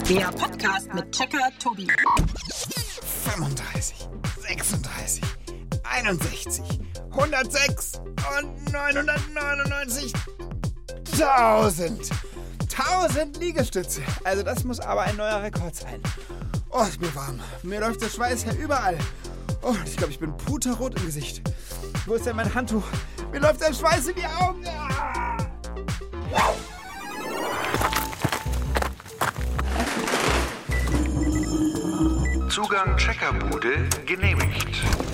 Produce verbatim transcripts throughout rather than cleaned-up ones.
Der Podcast mit Checker Tobi. fünfunddreißig, sechsunddreißig, einundsechzig, hundertsechs und neunhundertneunundneunzig. Tausend. Tausend Liegestütze. Also das muss aber ein neuer Rekord sein. Oh, ist mir warm. Mir läuft der Schweiß ja überall. Oh, ich glaube, ich bin puterrot im Gesicht. Wo ist denn mein Handtuch? Mir läuft der Schweiß in die Augen. Ah! Zugang Checkerbude genehmigt.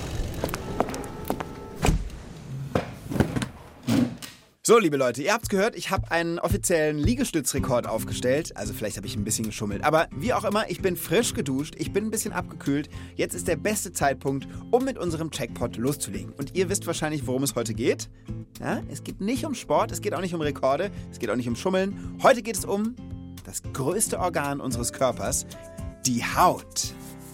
So, liebe Leute, ihr habt's gehört, ich habe einen offiziellen Liegestützrekord aufgestellt. Also vielleicht habe ich ein bisschen geschummelt. Aber wie auch immer, ich bin frisch geduscht, ich bin ein bisschen abgekühlt. Jetzt ist der beste Zeitpunkt, um mit unserem Checkpot loszulegen. Und ihr wisst wahrscheinlich, worum es heute geht. Ja, es geht nicht um Sport, es geht auch nicht um Rekorde, es geht auch nicht um Schummeln. Heute geht es um das größte Organ unseres Körpers, die Haut.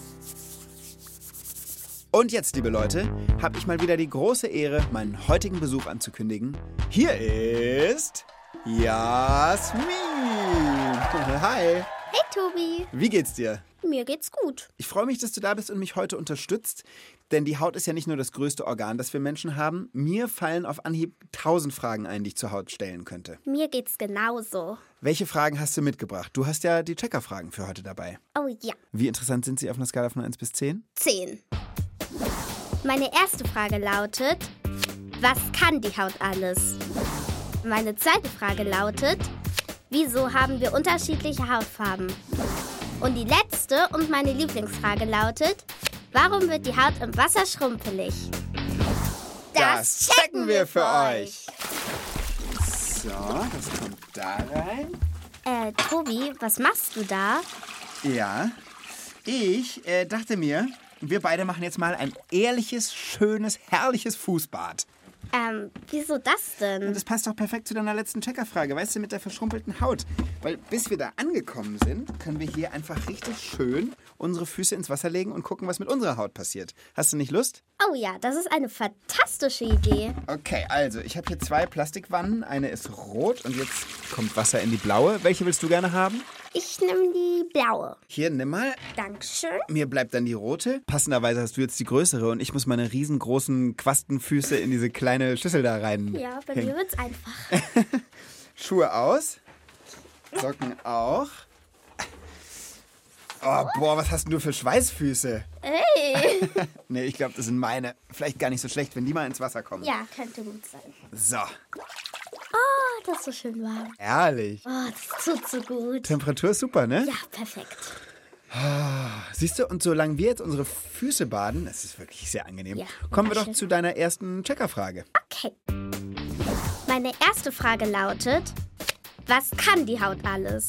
Und jetzt, liebe Leute, habe ich mal wieder die große Ehre, meinen heutigen Besuch anzukündigen. Hier ist Jasmin. Hi. Hey Tobi. Wie geht's dir? Mir geht's gut. Ich freue mich, dass du da bist und mich heute unterstützt, denn die Haut ist ja nicht nur das größte Organ, das wir Menschen haben. Mir fallen auf Anhieb tausend Fragen ein, die ich zur Haut stellen könnte. Mir geht's genauso. Welche Fragen hast du mitgebracht? Du hast ja die Checker-Fragen für heute dabei. Oh ja. Wie interessant sind sie auf einer Skala von eins bis zehn? Zehn. Meine erste Frage lautet, was kann die Haut alles? Meine zweite Frage lautet, wieso haben wir unterschiedliche Hautfarben? Und die letzte und meine Lieblingsfrage lautet, warum wird die Haut im Wasser schrumpelig? Das checken wir für euch. So, das kommt da rein. Äh, Tobi, was machst du da? Ja, ich äh, dachte mir, wir beide machen jetzt mal ein ehrliches, schönes, herrliches Fußbad. Ähm, wieso das denn? Und das passt doch perfekt zu deiner letzten Checkerfrage, weißt du, mit der verschrumpelten Haut. Weil bis wir da angekommen sind, können wir hier einfach richtig schön unsere Füße ins Wasser legen und gucken, was mit unserer Haut passiert. Hast du nicht Lust? Oh ja, das ist eine fantastische Idee. Okay, also ich habe hier zwei Plastikwannen. Eine ist rot und jetzt kommt Wasser in die blaue. Welche willst du gerne haben? Ich nehme die blaue. Hier, nimm mal. Dankeschön. Mir bleibt dann die rote. Passenderweise hast du jetzt die größere und ich muss meine riesengroßen Quastenfüße in diese kleine Schüssel da rein. Ja, bei hängen. mir wird's einfach. Schuhe aus. Socken auch. Oh, boah, was hast denn du für Schweißfüße? Hey! Nee, ich glaube, das sind meine. Vielleicht gar nicht so schlecht, wenn die mal ins Wasser kommen. Ja, könnte gut sein. So, Oh, das ist so schön warm. herrlich. Oh, das tut so gut. Temperatur ist super, ne? Ja, perfekt. Siehst du, und solange wir jetzt unsere Füße baden, das ist wirklich sehr angenehm, Ja, kommen wir doch schön. zu deiner ersten Checkerfrage. Okay. Meine erste Frage lautet, was kann die Haut alles?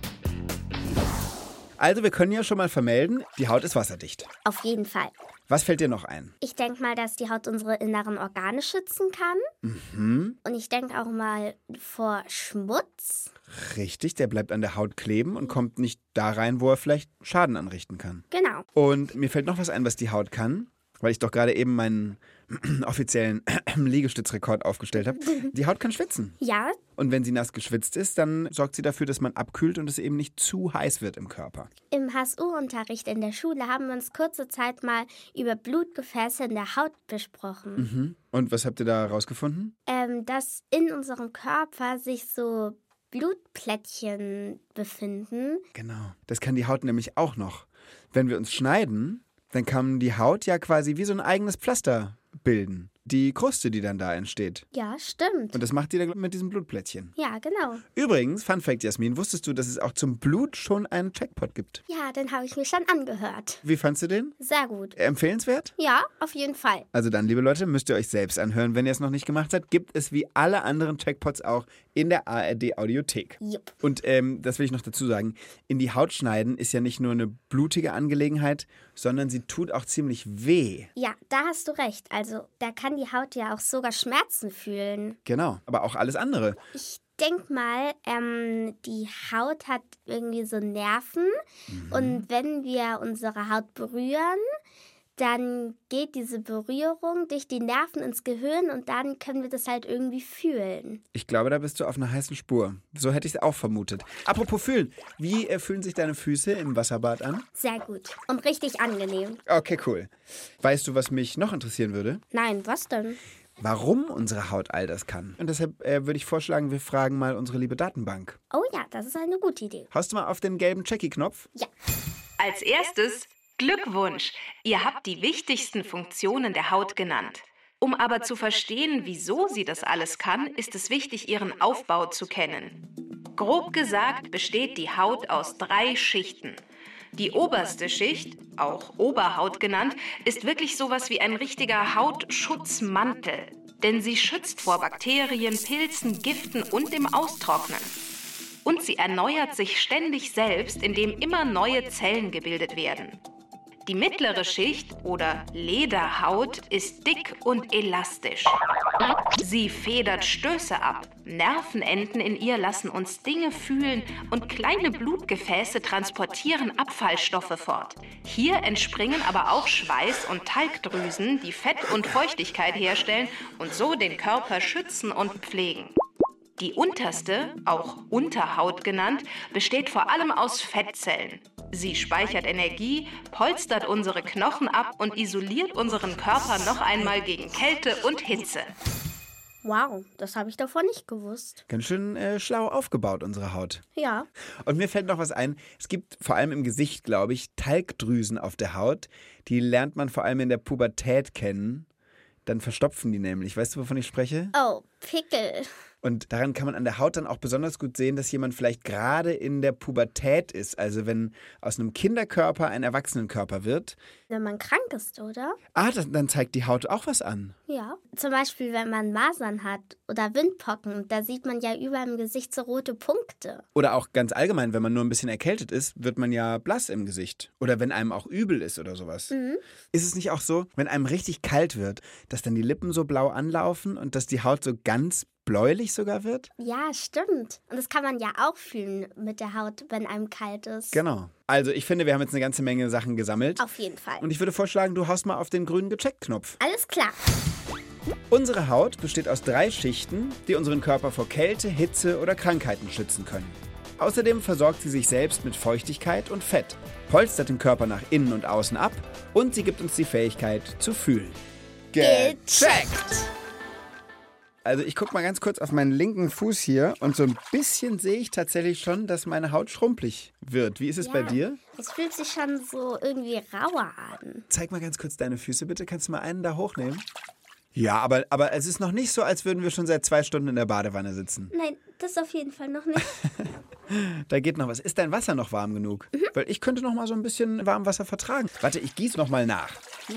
Also, wir können ja schon mal vermelden, die Haut ist wasserdicht. Auf jeden Fall. Was fällt dir noch ein? Ich denke mal, dass die Haut unsere inneren Organe schützen kann. Mhm. Und ich denke auch mal vor Schmutz. Richtig, der bleibt an der Haut kleben und kommt nicht da rein, wo er vielleicht Schaden anrichten kann. Genau. Und mir fällt noch was ein, was die Haut kann, weil ich doch gerade eben meinen offiziellen Liegestützrekord aufgestellt habe. Die Haut kann schwitzen. Ja, Und wenn sie nass geschwitzt ist, dann sorgt sie dafür, dass man abkühlt und es eben nicht zu heiß wird im Körper. im H S U-Unterricht in der Schule haben wir uns kurze Zeit mal über Blutgefäße in der Haut besprochen. Mhm. Und was habt ihr da rausgefunden? Ähm, dass in unserem Körper sich so Blutplättchen befinden. Genau. Das kann die Haut nämlich auch noch. Wenn wir uns schneiden, dann kann die Haut ja quasi wie so ein eigenes Pflaster bilden. Die Kruste, die dann da entsteht. Ja, stimmt. Und das macht die dann mit diesem Blutplättchen. Ja, genau. Übrigens, Fun Fact, Jasmin, wusstest du, dass es auch zum Blut schon einen Checkpot gibt? Ja, den habe ich mir schon angehört. Wie fandst du den? Sehr gut. Empfehlenswert? Ja, auf jeden Fall. Also dann, liebe Leute, müsst ihr euch selbst anhören, wenn ihr es noch nicht gemacht habt. Gibt es wie alle anderen Checkpots auch in der A R D-Audiothek. Jupp. Und ähm, das will ich noch dazu sagen, in die Haut schneiden ist ja nicht nur eine blutige Angelegenheit, sondern sie tut auch ziemlich weh. Ja, da hast du recht. Also, da kann die Haut ja auch sogar Schmerzen fühlen. Genau, aber auch alles andere. Ich denk mal, ähm, die Haut hat irgendwie so Nerven. Und wenn wir unsere Haut berühren, dann geht diese Berührung durch die Nerven ins Gehirn und dann können wir das halt irgendwie fühlen. Ich glaube, da bist du auf einer heißen Spur. So hätte ich es auch vermutet. Apropos fühlen, wie äh, fühlen sich deine Füße im Wasserbad an? Sehr gut und richtig angenehm. Okay, cool. Weißt du, was mich noch interessieren würde? Nein, was denn? Warum unsere Haut all das kann. Und deshalb äh, würde ich vorschlagen, wir fragen mal unsere liebe Datenbank. Oh ja, das ist eine gute Idee. Haust du mal auf den gelben Checkie-Knopf? Ja. Als erstes Glückwunsch. Ihr habt die wichtigsten Funktionen der Haut genannt. Um aber zu verstehen, wieso sie das alles kann, ist es wichtig, ihren Aufbau zu kennen. Grob gesagt besteht die Haut aus drei Schichten. Die oberste Schicht, auch Oberhaut genannt, ist wirklich sowas wie ein richtiger Hautschutzmantel. Denn sie schützt vor Bakterien, Pilzen, Giften und dem Austrocknen. Und sie erneuert sich ständig selbst, indem immer neue Zellen gebildet werden. Die mittlere Schicht oder Lederhaut ist dick und elastisch. Sie federt Stöße ab. Nervenenden in ihr lassen uns Dinge fühlen und kleine Blutgefäße transportieren Abfallstoffe fort. Hier entspringen aber auch Schweiß- und Talgdrüsen, die Fett und Feuchtigkeit herstellen und so den Körper schützen und pflegen. Die unterste, auch Unterhaut genannt, besteht vor allem aus Fettzellen. Sie speichert Energie, polstert unsere Knochen ab und isoliert unseren Körper noch einmal gegen Kälte und Hitze. Wow, das habe ich davor nicht gewusst. Ganz schön äh, schlau aufgebaut, unsere Haut. Ja. Und mir fällt noch was ein. Es gibt vor allem im Gesicht, glaube ich, Talgdrüsen auf der Haut. Die lernt man vor allem in der Pubertät kennen. Dann verstopfen die nämlich. Weißt du, wovon ich spreche? Oh, Pickel. Und daran kann man an der Haut dann auch besonders gut sehen, dass jemand vielleicht gerade in der Pubertät ist. Also wenn aus einem Kinderkörper ein Erwachsenenkörper wird. Wenn man krank ist, oder? Ah, das, dann zeigt die Haut auch was an. Ja. Zum Beispiel, wenn man Masern hat oder Windpocken, da sieht man ja überall im Gesicht so rote Punkte. Oder auch ganz allgemein, wenn man nur ein bisschen erkältet ist, wird man ja blass im Gesicht. Oder wenn einem auch übel ist oder sowas. Mhm. Ist es nicht auch so, wenn einem richtig kalt wird, dass dann die Lippen so blau anlaufen und dass die Haut so ganz bläulich sogar wird? Ja, stimmt. Und das kann man ja auch fühlen mit der Haut, wenn einem kalt ist. Genau. Also ich finde, wir haben jetzt eine ganze Menge Sachen gesammelt. Auf jeden Fall. Und ich würde vorschlagen, du haust mal auf den grünen Gecheckt-Knopf. Alles klar. Unsere Haut besteht aus drei Schichten, die unseren Körper vor Kälte, Hitze oder Krankheiten schützen können. Außerdem versorgt sie sich selbst mit Feuchtigkeit und Fett, polstert den Körper nach innen und außen ab und sie gibt uns die Fähigkeit zu fühlen. Gecheckt! Also ich gucke mal ganz kurz auf meinen linken Fuß hier und so ein bisschen sehe ich tatsächlich schon, dass meine Haut schrumpelig wird. Wie ist es Ja, bei dir? es fühlt sich schon so irgendwie rauer an. Zeig mal ganz kurz deine Füße bitte. Kannst du mal einen da hochnehmen? Ja, aber, aber es ist noch nicht so, als würden wir schon seit zwei Stunden in der Badewanne sitzen. Nein, das auf jeden Fall noch nicht. Da geht noch was. Ist dein Wasser noch warm genug? Mhm. Weil ich könnte noch mal so ein bisschen Warmwasser vertragen. Warte, ich gieße noch mal nach.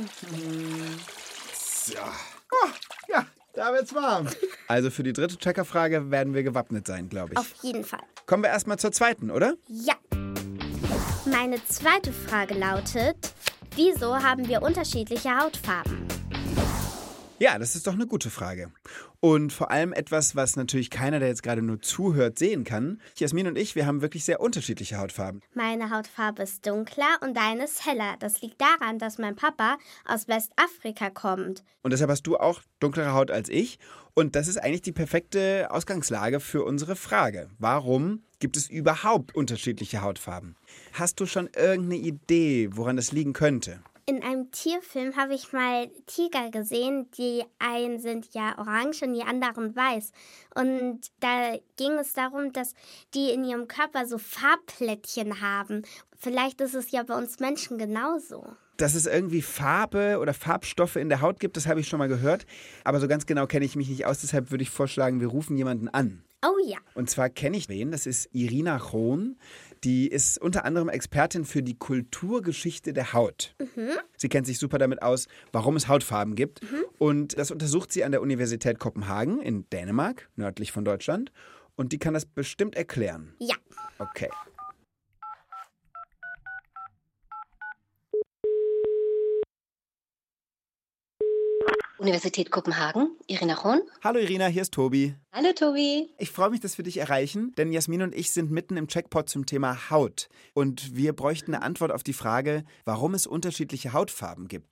So. Oh, ja, da wird's warm. Also für die dritte Checkerfrage werden wir gewappnet sein, glaube ich. Auf jeden Fall. Kommen wir erstmal zur zweiten, oder? Ja. Meine zweite Frage lautet, wieso haben wir unterschiedliche Hautfarben? Ja, das ist doch eine gute Frage. Und vor allem etwas, was natürlich keiner, der jetzt gerade nur zuhört, sehen kann. Jasmin und ich, wir haben wirklich sehr unterschiedliche Hautfarben. Meine Hautfarbe ist dunkler und deine ist heller. Das liegt daran, dass mein Papa aus Westafrika kommt. Und deshalb hast du auch dunklere Haut als ich. Und das ist eigentlich die perfekte Ausgangslage für unsere Frage. Warum gibt es überhaupt unterschiedliche Hautfarben? Hast du schon irgendeine Idee, woran das liegen könnte? In einem Tierfilm habe ich mal Tiger gesehen, die einen sind ja orange und die anderen weiß. Und da ging es darum, dass die in ihrem Körper so Farbplättchen haben. Vielleicht ist es ja bei uns Menschen genauso. Dass es irgendwie Farbe oder Farbstoffe in der Haut gibt, das habe ich schon mal gehört. Aber so ganz genau kenne ich mich nicht aus, deshalb würde ich vorschlagen, wir rufen jemanden an. Oh ja. Und zwar kenne ich wen, das ist Irina Chron. Die ist unter anderem Expertin für die Kulturgeschichte der Haut. Mhm. Sie kennt sich super damit aus, warum es Hautfarben gibt. Mhm. Und das untersucht sie an der Universität Kopenhagen in Dänemark, nördlich von Deutschland. Und die kann das bestimmt erklären. Ja. Okay. Universität Kopenhagen, Irina Chron. Hallo Irina, hier ist Tobi. Hallo Tobi. Ich freue mich, dass wir dich erreichen, denn Jasmin und ich sind mitten im Checkpot zum Thema Haut. Und wir bräuchten eine Antwort auf die Frage, warum es unterschiedliche Hautfarben gibt.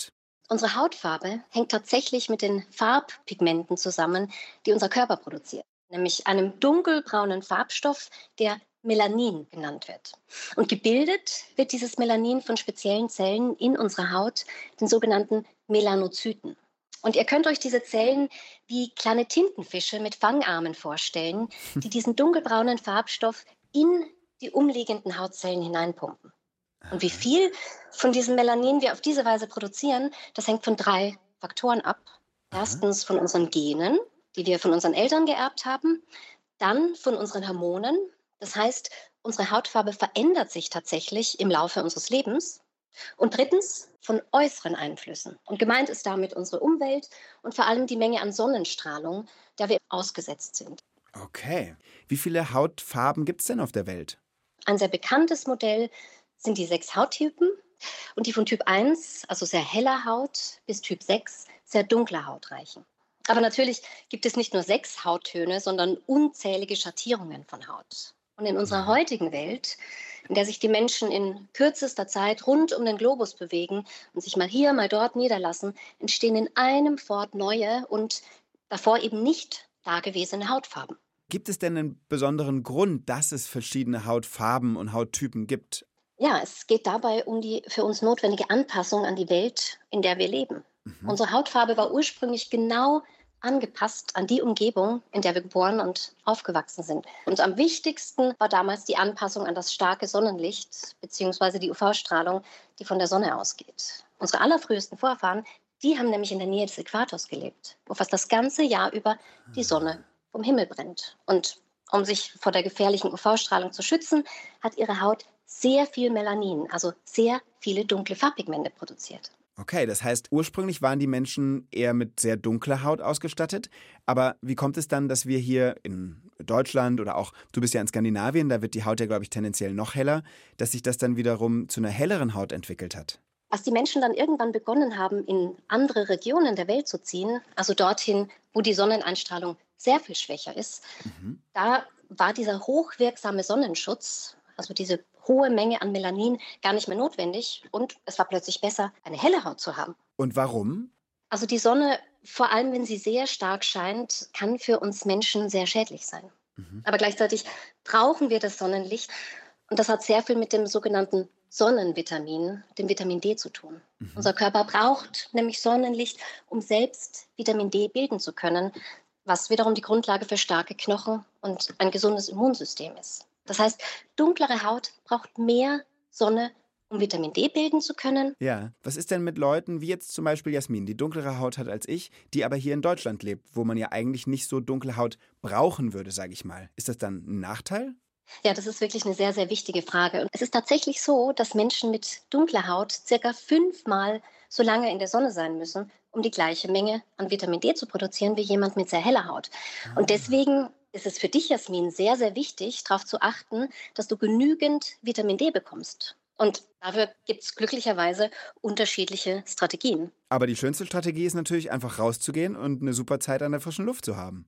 Unsere Hautfarbe hängt tatsächlich mit den Farbpigmenten zusammen, die unser Körper produziert, nämlich einem dunkelbraunen Farbstoff, der Melanin genannt wird. Und gebildet wird dieses Melanin von speziellen Zellen in unserer Haut, den sogenannten Melanozyten. Und ihr könnt euch diese Zellen wie kleine Tintenfische mit Fangarmen vorstellen, die diesen dunkelbraunen Farbstoff in die umliegenden Hautzellen hineinpumpen. Und wie viel von diesem Melanin wir auf diese Weise produzieren, das hängt von drei Faktoren ab. Erstens von unseren Genen, die wir von unseren Eltern geerbt haben, dann von unseren Hormonen. Das heißt, unsere Hautfarbe verändert sich tatsächlich im Laufe unseres Lebens. Und drittens von äußeren Einflüssen. Und gemeint ist damit unsere Umwelt und vor allem die Menge an Sonnenstrahlung, der wir ausgesetzt sind. Okay. Wie viele Hautfarben gibt es denn auf der Welt? Ein sehr bekanntes Modell sind die sechs Hauttypen und die von Typ eins, also sehr heller Haut, bis Typ sechs, sehr dunkler Haut reichen. Aber natürlich gibt es nicht nur sechs Hauttöne, sondern unzählige Schattierungen von Haut. Und in unserer heutigen Welt, in der sich die Menschen in kürzester Zeit rund um den Globus bewegen und sich mal hier, mal dort niederlassen, entstehen in einem Fort neue und davor eben nicht dagewesene Hautfarben. Gibt es denn einen besonderen Grund, dass es verschiedene Hautfarben und Hauttypen gibt? Ja, es geht dabei um die für uns notwendige Anpassung an die Welt, in der wir leben. Mhm. Unsere Hautfarbe war ursprünglich genau angepasst an die Umgebung, in der wir geboren und aufgewachsen sind. Und am wichtigsten war damals die Anpassung an das starke Sonnenlicht bzw. die U V-Strahlung, die von der Sonne ausgeht. Unsere allerfrühesten Vorfahren, die haben nämlich in der Nähe des Äquators gelebt, wo fast das ganze Jahr über die Sonne vom Himmel brennt. Und um sich vor der gefährlichen U V-Strahlung zu schützen, hat ihre Haut sehr viel Melanin, also sehr viele dunkle Farbpigmente produziert. Okay, das heißt, ursprünglich waren die Menschen eher mit sehr dunkler Haut ausgestattet. Aber wie kommt es dann, dass wir hier in Deutschland oder auch, du bist ja in Skandinavien, da wird die Haut ja, glaube ich, tendenziell noch heller, dass sich das dann wiederum zu einer helleren Haut entwickelt hat? Als die Menschen dann irgendwann begonnen haben, in andere Regionen der Welt zu ziehen, also dorthin, wo die Sonneneinstrahlung sehr viel schwächer ist, mhm. da war dieser hochwirksame Sonnenschutz, also diese hohe Menge an Melanin, gar nicht mehr notwendig. Und es war plötzlich besser, eine helle Haut zu haben. Und warum? Also die Sonne, vor allem wenn sie sehr stark scheint, kann für uns Menschen sehr schädlich sein. Mhm. Aber gleichzeitig brauchen wir das Sonnenlicht. Und das hat sehr viel mit dem sogenannten Sonnenvitamin, dem Vitamin D, zu tun. Mhm. Unser Körper braucht nämlich Sonnenlicht, um selbst Vitamin D bilden zu können, was wiederum die Grundlage für starke Knochen und ein gesundes Immunsystem ist. Das heißt, dunklere Haut braucht mehr Sonne, um Vitamin D bilden zu können. Ja, was ist denn mit Leuten wie jetzt zum Beispiel Jasmin, die dunklere Haut hat als ich, die aber hier in Deutschland lebt, wo man ja eigentlich nicht so dunkle Haut brauchen würde, sage ich mal. Ist das dann ein Nachteil? Ja, das ist wirklich eine sehr, sehr wichtige Frage. Und es ist tatsächlich so, dass Menschen mit dunkler Haut circa fünfmal so lange in der Sonne sein müssen, um die gleiche Menge an Vitamin D zu produzieren wie jemand mit sehr heller Haut. Ah. Und deswegen ist es für dich, Jasmin, sehr, sehr wichtig, darauf zu achten, dass du genügend Vitamin D bekommst. Und dafür gibt es glücklicherweise unterschiedliche Strategien. Aber die schönste Strategie ist natürlich, einfach rauszugehen und eine super Zeit an der frischen Luft zu haben.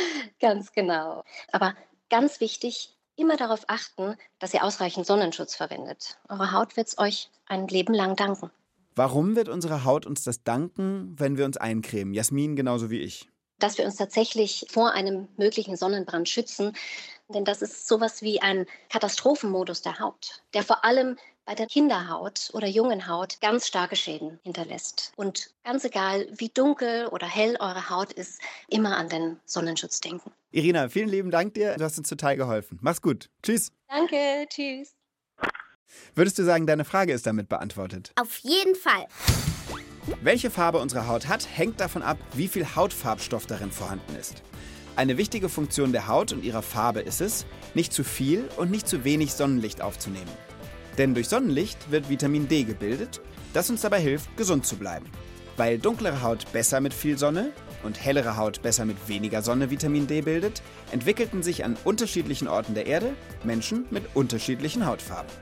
Ganz genau. Aber ganz wichtig, immer darauf achten, dass ihr ausreichend Sonnenschutz verwendet. Eure Haut wird es euch ein Leben lang danken. Warum wird unsere Haut uns das danken, wenn wir uns eincremen? Jasmin genauso wie ich. Dass wir uns tatsächlich vor einem möglichen Sonnenbrand schützen. Denn das ist sowas wie ein Katastrophenmodus der Haut, der vor allem bei der Kinderhaut oder jungen Haut ganz starke Schäden hinterlässt. Und ganz egal, wie dunkel oder hell eure Haut ist, immer an den Sonnenschutz denken. Irina, vielen lieben Dank dir. Du hast uns total geholfen. Mach's gut. Tschüss. Danke, tschüss. Würdest du sagen, deine Frage ist damit beantwortet? Auf jeden Fall. Welche Farbe unsere Haut hat, hängt davon ab, wie viel Hautfarbstoff darin vorhanden ist. Eine wichtige Funktion der Haut und ihrer Farbe ist es, nicht zu viel und nicht zu wenig Sonnenlicht aufzunehmen. Denn durch Sonnenlicht wird Vitamin D gebildet, das uns dabei hilft, gesund zu bleiben. Weil dunklere Haut besser mit viel Sonne und hellere Haut besser mit weniger Sonne Vitamin D bildet, entwickelten sich an unterschiedlichen Orten der Erde Menschen mit unterschiedlichen Hautfarben.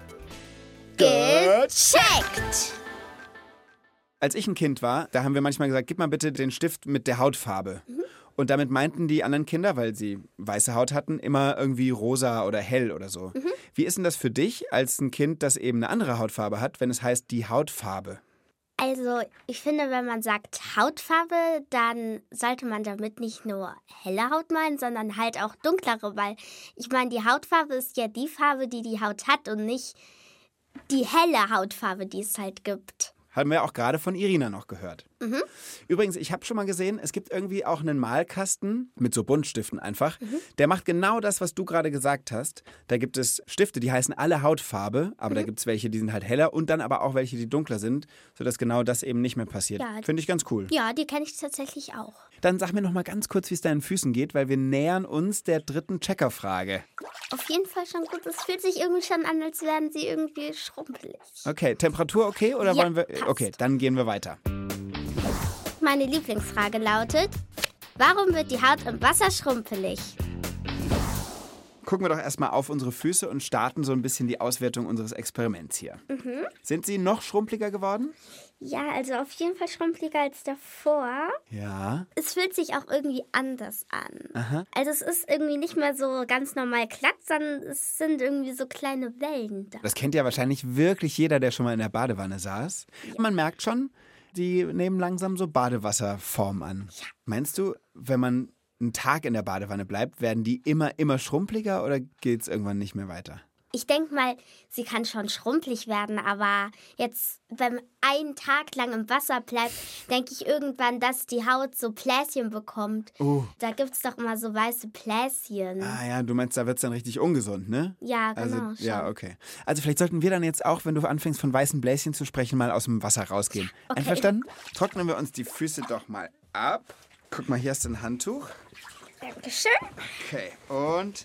Gecheckt! Als ich ein Kind war, da haben wir manchmal gesagt, gib mal bitte den Stift mit der Hautfarbe. Mhm. Und damit meinten die anderen Kinder, weil sie weiße Haut hatten, immer irgendwie rosa oder hell oder so. Mhm. Wie ist denn das für dich als ein Kind, das eben eine andere Hautfarbe hat, wenn es heißt die Hautfarbe? Also, ich finde, wenn man sagt Hautfarbe, dann sollte man damit nicht nur helle Haut meinen, sondern halt auch dunklere, weil ich meine, die Hautfarbe ist ja die Farbe, die die Haut hat und nicht die helle Hautfarbe, die es halt gibt. Haben wir auch gerade von Irina noch gehört. Mhm. Übrigens, ich habe schon mal gesehen, es gibt irgendwie auch einen Malkasten mit so Buntstiften einfach. Mhm. Der macht genau das, was du gerade gesagt hast. Da gibt es Stifte, die heißen alle Hautfarbe, aber mhm. da gibt es welche, die sind halt heller und dann aber auch welche, die dunkler sind, sodass genau das eben nicht mehr passiert. Ja, finde ich ganz cool. Ja, die kenne ich tatsächlich auch. Dann sag mir noch mal ganz kurz, wie es deinen Füßen geht, weil wir nähern uns der dritten Checkerfrage. Auf jeden Fall schon gut. Es fühlt sich irgendwie schon an, als wären sie irgendwie schrumpelig. Okay, Temperatur okay oder ja, wollen wir... Passt. Okay, dann gehen wir weiter. Meine Lieblingsfrage lautet, warum wird die Haut im Wasser schrumpelig? Gucken wir doch erstmal auf unsere Füße und starten so ein bisschen die Auswertung unseres Experiments hier. Mhm. Sind sie noch schrumpeliger geworden? Ja, also auf jeden Fall schrumpeliger als davor. Ja. Es fühlt sich auch irgendwie anders an. Aha. Also es ist irgendwie nicht mehr so ganz normal glatt, sondern es sind irgendwie so kleine Wellen da. Das kennt ja wahrscheinlich wirklich jeder, der schon mal in der Badewanne saß. Ja. Man merkt schon, die nehmen langsam so Badewasserform an. Ja. Meinst du, wenn man einen Tag in der Badewanne bleibt, werden die immer, immer schrumpeliger oder geht es irgendwann nicht mehr weiter? Ich denke mal, sie kann schon schrumpelig werden, aber jetzt, wenn man einen Tag lang im Wasser bleibt, denke ich irgendwann, dass die Haut so Bläschen bekommt. Oh. Da gibt es doch immer so weiße Bläschen. Ah ja, du meinst, da wird es dann richtig ungesund, ne? Ja, genau. Also, ja, okay. Also vielleicht sollten wir dann jetzt auch, wenn du anfängst von weißen Bläschen zu sprechen, mal aus dem Wasser rausgehen. Okay. Einverstanden? Trocknen wir uns die Füße doch mal ab. Guck mal, hier hast du ein Handtuch. Dankeschön. Okay, und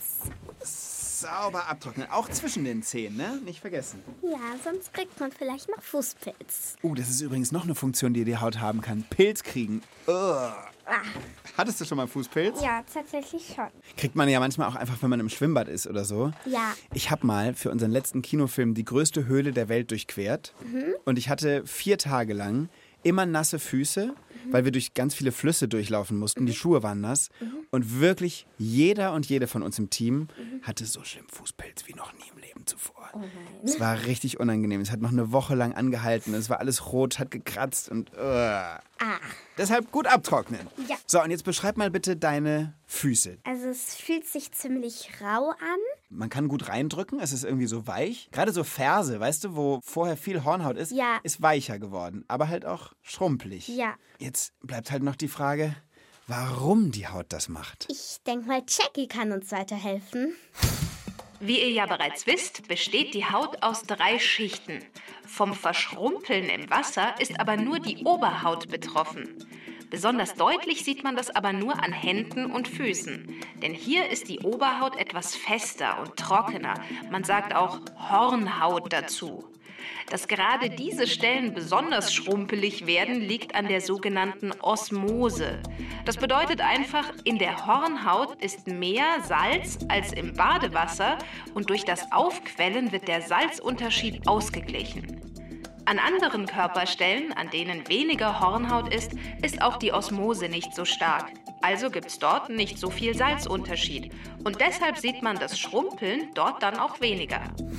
sauber abtrocknen. Auch zwischen den Zehen, ne? Nicht vergessen. Ja, sonst kriegt man vielleicht noch Fußpilz. Oh, das ist übrigens noch eine Funktion, die die Haut haben kann. Pilz kriegen. Ah. Hattest du schon mal Fußpilz? Ja, tatsächlich schon. Kriegt man ja manchmal auch einfach, wenn man im Schwimmbad ist oder so. Ja. Ich habe mal für unseren letzten Kinofilm die größte Höhle der Welt durchquert. Mhm. Und ich hatte vier Tage lang immer nasse Füße, mhm. weil wir durch ganz viele Flüsse durchlaufen mussten. Mhm. Die Schuhe waren nass. Mhm. Und wirklich jeder und jede von uns im Team mhm. hatte so schlimm Fußpilz wie noch nie im Leben zuvor. Oh nein. Es war richtig unangenehm. Es hat noch eine Woche lang angehalten. Es war alles rot, hat gekratzt und... Uh. Ah. Deshalb gut abtrocknen. Ja. So, und jetzt beschreib mal bitte deine Füße. Also es fühlt sich ziemlich rau an. Man kann gut reindrücken, es ist irgendwie so weich. Gerade so Ferse, weißt du, wo vorher viel Hornhaut ist, ja. ist weicher geworden, aber halt auch schrumpelig. Ja. Jetzt bleibt halt noch die Frage, warum die Haut das macht. Ich denke mal, Jackie kann uns weiterhelfen. Wie ihr ja bereits wisst, besteht die Haut aus drei Schichten. Vom Verschrumpeln im Wasser ist aber nur die Oberhaut betroffen. Besonders deutlich sieht man das aber nur an Händen und Füßen. Denn hier ist die Oberhaut etwas fester und trockener. Man sagt auch Hornhaut dazu. Dass gerade diese Stellen besonders schrumpelig werden, liegt an der sogenannten Osmose. Das bedeutet einfach, in der Hornhaut ist mehr Salz als im Badewasser und durch das Aufquellen wird der Salzunterschied ausgeglichen. An anderen Körperstellen, an denen weniger Hornhaut ist, ist auch die Osmose nicht so stark. Also gibt es dort nicht so viel Salzunterschied. Und deshalb sieht man das Schrumpeln dort dann auch weniger.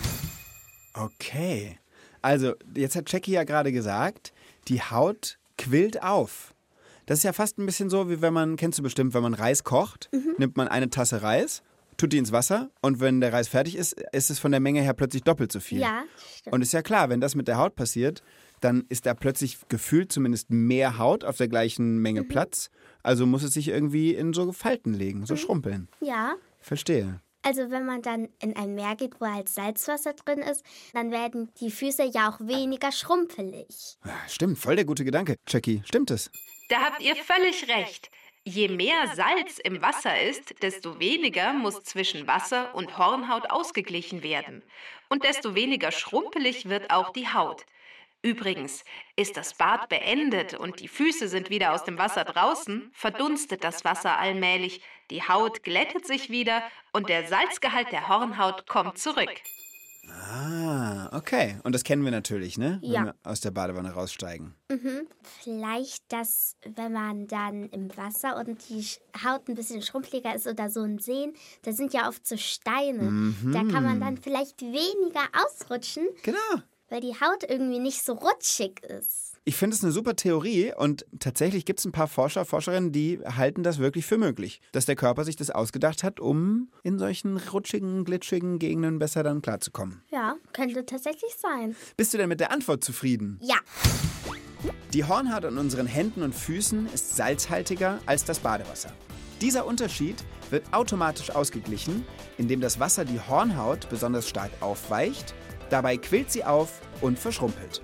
Okay. Also, jetzt hat Jackie ja gerade gesagt, die Haut quillt auf. Das ist ja fast ein bisschen so, wie wenn man, kennst du bestimmt, wenn man Reis kocht, mhm. nimmt man eine Tasse Reis, tut die ins Wasser und wenn der Reis fertig ist, ist es von der Menge her plötzlich doppelt so viel. Ja, stimmt. Und ist ja klar, wenn das mit der Haut passiert, dann ist da plötzlich gefühlt zumindest mehr Haut auf der gleichen Menge mhm. Platz. Also muss es sich irgendwie in so Falten legen, so mhm. schrumpeln. Ja. Verstehe. Also wenn man dann in ein Meer geht, wo halt Salzwasser drin ist, dann werden die Füße ja auch weniger schrumpelig. Ja, stimmt, voll der gute Gedanke. Jackie, stimmt es? Da habt ihr völlig recht. Je mehr Salz im Wasser ist, desto weniger muss zwischen Wasser und Hornhaut ausgeglichen werden. Und desto weniger schrumpelig wird auch die Haut. Übrigens, ist das Bad beendet und die Füße sind wieder aus dem Wasser draußen, verdunstet das Wasser allmählich, die Haut glättet sich wieder und der Salzgehalt der Hornhaut kommt zurück. Ah, okay. Und das kennen wir natürlich, ne? Wenn ja. wir aus der Badewanne raussteigen. Mhm. Vielleicht, dass, wenn man dann im Wasser und die Haut ein bisschen schrumpeliger ist oder so ein Seen, da sind ja oft so Steine. Mhm. Da kann man dann vielleicht weniger ausrutschen. Genau. weil die Haut irgendwie nicht so rutschig ist. Ich finde es eine super Theorie und tatsächlich gibt es ein paar Forscher, Forscherinnen, die halten das wirklich für möglich, dass der Körper sich das ausgedacht hat, um in solchen rutschigen, glitschigen Gegenden besser dann klarzukommen. Ja, könnte tatsächlich sein. Bist du denn mit der Antwort zufrieden? Ja. Die Hornhaut an unseren Händen und Füßen ist salzhaltiger als das Badewasser. Dieser Unterschied wird automatisch ausgeglichen, indem das Wasser die Hornhaut besonders stark aufweicht, dabei quillt sie auf und verschrumpelt.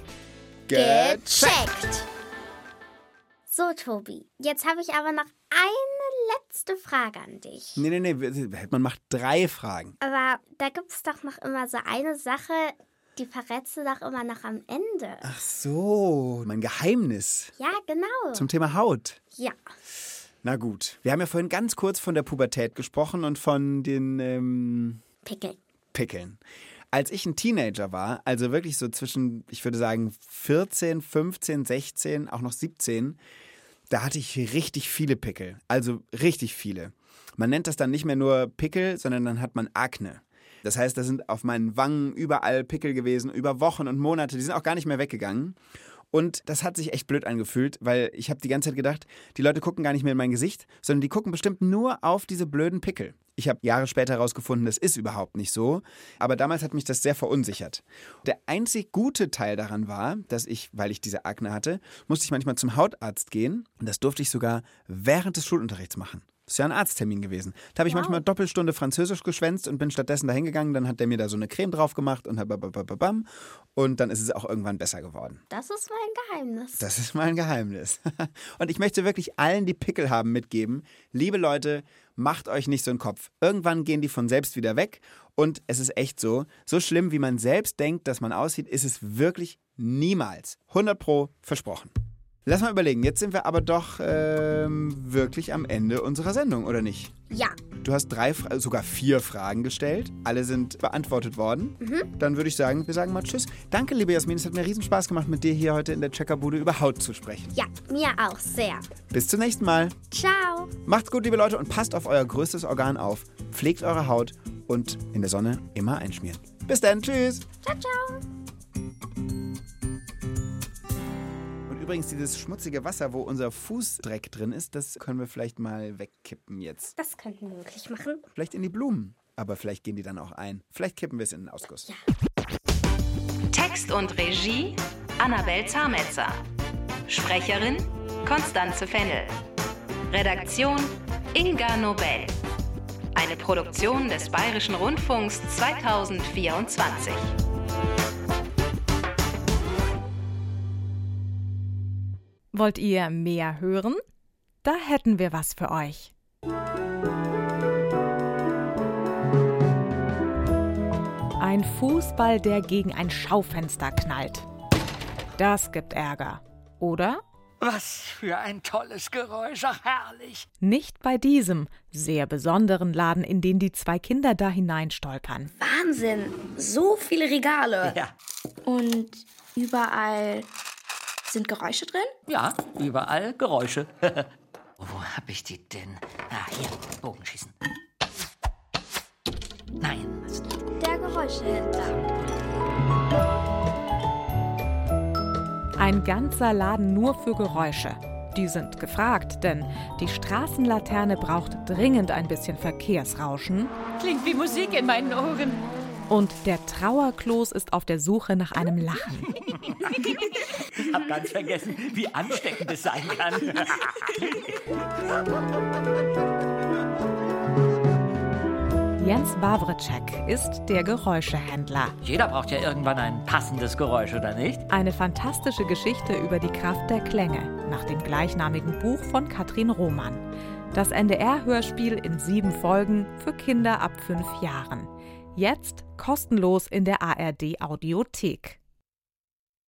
Gecheckt! So, Tobi, jetzt habe ich aber noch eine letzte Frage an dich. Nee, nee, nee, man macht drei Fragen. Aber da gibt es doch noch immer so eine Sache, die verrätst du doch immer noch am Ende. Ach so, mein Geheimnis. Ja, genau. Zum Thema Haut. Ja. Na gut, wir haben ja vorhin ganz kurz von der Pubertät gesprochen und von den ähm, Pickeln. Pickeln. Als ich ein Teenager war, also wirklich so zwischen, ich würde sagen, vierzehn, fünfzehn, sechzehn, auch noch siebzehn, da hatte ich richtig viele Pickel. Also richtig viele. Man nennt das dann nicht mehr nur Pickel, sondern dann hat man Akne. Das heißt, da sind auf meinen Wangen überall Pickel gewesen, über Wochen und Monate. Die sind auch gar nicht mehr weggegangen. Und das hat sich echt blöd angefühlt, weil ich habe die ganze Zeit gedacht, die Leute gucken gar nicht mehr in mein Gesicht, sondern die gucken bestimmt nur auf diese blöden Pickel. Ich habe Jahre später herausgefunden, das ist überhaupt nicht so. Aber damals hat mich das sehr verunsichert. Der einzig gute Teil daran war, dass ich, weil ich diese Akne hatte, musste ich manchmal zum Hautarzt gehen. Und das durfte ich sogar während des Schulunterrichts machen. Das ist ja ein Arzttermin gewesen. Da habe ich wow. manchmal Doppelstunde Französisch geschwänzt und bin stattdessen da hingegangen. Dann hat der mir da so eine Creme drauf gemacht und babababam. Und dann ist es auch irgendwann besser geworden. Das ist mein Geheimnis. Das ist mein Geheimnis. Und ich möchte wirklich allen, die Pickel haben, mitgeben. Liebe Leute, macht euch nicht so einen Kopf. Irgendwann gehen die von selbst wieder weg. Und es ist echt so, so schlimm, wie man selbst denkt, dass man aussieht, ist es wirklich niemals. hundert Pro versprochen. Lass mal überlegen, jetzt sind wir aber doch ähm, wirklich am Ende unserer Sendung, oder nicht? Ja. Du hast drei, sogar vier Fragen gestellt. Alle sind beantwortet worden. Mhm. Dann würde ich sagen, wir sagen mal Tschüss. Danke, liebe Jasmin, es hat mir riesen Spaß gemacht, mit dir hier heute in der Checkerbude über Haut zu sprechen. Ja, mir auch sehr. Bis zum nächsten Mal. Ciao. Macht's gut, liebe Leute, und passt auf euer größtes Organ auf. Pflegt eure Haut und in der Sonne immer einschmieren. Bis dann, tschüss. Ciao, ciao. Übrigens, dieses schmutzige Wasser, wo unser Fußdreck drin ist, das können wir vielleicht mal wegkippen jetzt. Das könnten wir wirklich machen. Vielleicht in die Blumen. Aber vielleicht gehen die dann auch ein. Vielleicht kippen wir es in den Ausguss. Ja. Text und Regie Annabel Zametzer. Sprecherin Konstanze Fennel. Redaktion Inga Nobel. Eine Produktion des Bayerischen Rundfunks zweitausendvierundzwanzig. Wollt ihr mehr hören? Da hätten wir was für euch. Ein Fußball, der gegen ein Schaufenster knallt. Das gibt Ärger, oder? Was für ein tolles Geräusch, ach herrlich. Nicht bei diesem sehr besonderen Laden, in den die zwei Kinder da hineinstolpern. Wahnsinn, so viele Regale. Ja. Und überall sind Geräusche drin? Ja, überall Geräusche. Wo hab ich die denn? Ah, hier, Bogenschießen. Nein, das ist nicht. Der Geräuschehändler. Ein ganzer Laden nur für Geräusche. Die sind gefragt, denn die Straßenlaterne braucht dringend ein bisschen Verkehrsrauschen. Klingt wie Musik in meinen Ohren. Und der Trauerklos ist auf der Suche nach einem Lachen. Ich hab ganz vergessen, wie ansteckend es sein kann. Jens Wawrczyk ist der Geräuschehändler. Jeder braucht ja irgendwann ein passendes Geräusch, oder nicht? Eine fantastische Geschichte über die Kraft der Klänge, nach dem gleichnamigen Buch von Katrin Roman. Das N D R-Hörspiel in sieben Folgen für Kinder ab fünf Jahren. Jetzt kostenlos in der A R D-Audiothek.